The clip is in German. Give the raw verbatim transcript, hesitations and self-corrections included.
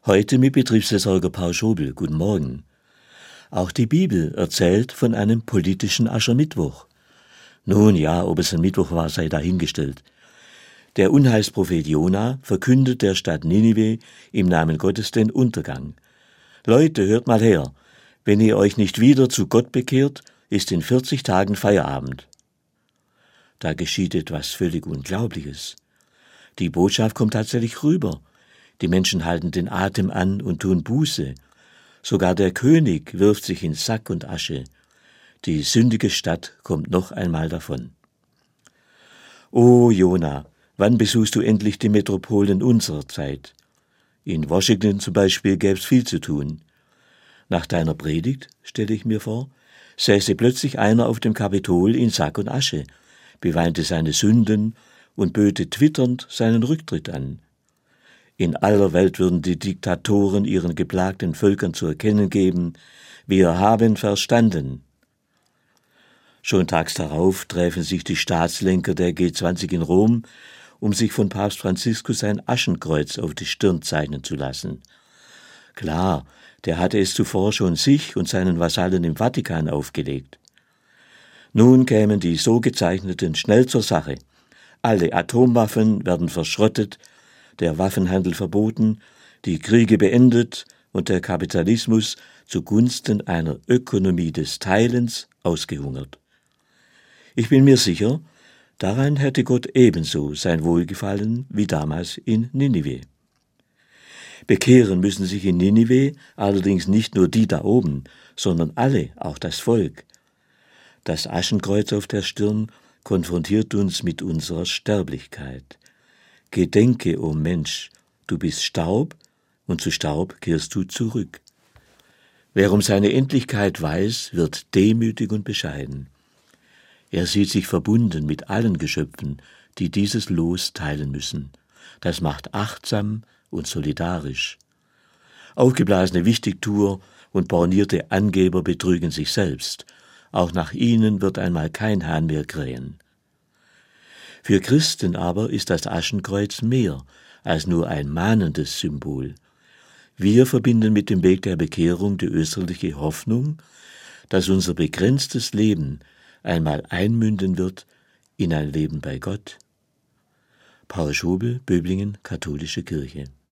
Heute mit Betriebsseelsorger Paul Schobel. Guten Morgen. Auch die Bibel erzählt von einem politischen Aschermittwoch. Nun ja, ob es ein Mittwoch war, sei dahingestellt. Der Unheilsprophet Jona verkündet der Stadt Ninive im Namen Gottes den Untergang. Leute, hört mal her, wenn ihr euch nicht wieder zu Gott bekehrt, ist in vierzig Tagen Feierabend. Da geschieht etwas völlig Unglaubliches. Die Botschaft kommt tatsächlich rüber. Die Menschen halten den Atem an und tun Buße. Sogar der König wirft sich in Sack und Asche. Die sündige Stadt kommt noch einmal davon. O Jona, wann besuchst du endlich die Metropolen unserer Zeit? In Washington zum Beispiel gäbe es viel zu tun. Nach deiner Predigt, stelle ich mir vor, säße plötzlich einer auf dem Kapitol in Sack und Asche, beweinte seine Sünden und böte twitternd seinen Rücktritt an. In aller Welt würden die Diktatoren ihren geplagten Völkern zu erkennen geben, wir haben verstanden. Schon tags darauf treffen sich die Staatslenker der G zwanzig in Rom, um sich von Papst Franziskus ein Aschenkreuz auf die Stirn zeichnen zu lassen. Klar, der hatte es zuvor schon sich und seinen Vasallen im Vatikan aufgelegt. Nun kämen die so gezeichneten schnell zur Sache. Alle Atomwaffen werden verschrottet, der Waffenhandel verboten, die Kriege beendet und der Kapitalismus zugunsten einer Ökonomie des Teilens ausgehungert. Ich bin mir sicher, daran hätte Gott ebenso sein Wohlgefallen wie damals in Ninive. Bekehren müssen sich in Ninive allerdings nicht nur die da oben, sondern alle, auch das Volk. Das Aschenkreuz auf der Stirn konfrontiert uns mit unserer Sterblichkeit. Gedenke, o Mensch, du bist Staub, und zu Staub kehrst du zurück. Wer um seine Endlichkeit weiß, wird demütig und bescheiden. Er sieht sich verbunden mit allen Geschöpfen, die dieses Los teilen müssen. Das macht achtsam und solidarisch. Aufgeblasene Wichtigtuer und bornierte Angeber betrügen sich selbst. Auch nach ihnen wird einmal kein Hahn mehr krähen. Für Christen aber ist das Aschenkreuz mehr als nur ein mahnendes Symbol. Wir verbinden mit dem Weg der Bekehrung die österliche Hoffnung, dass unser begrenztes Leben einmal einmünden wird in ein Leben bei Gott. Paul Schobel, Böblingen, Katholische Kirche.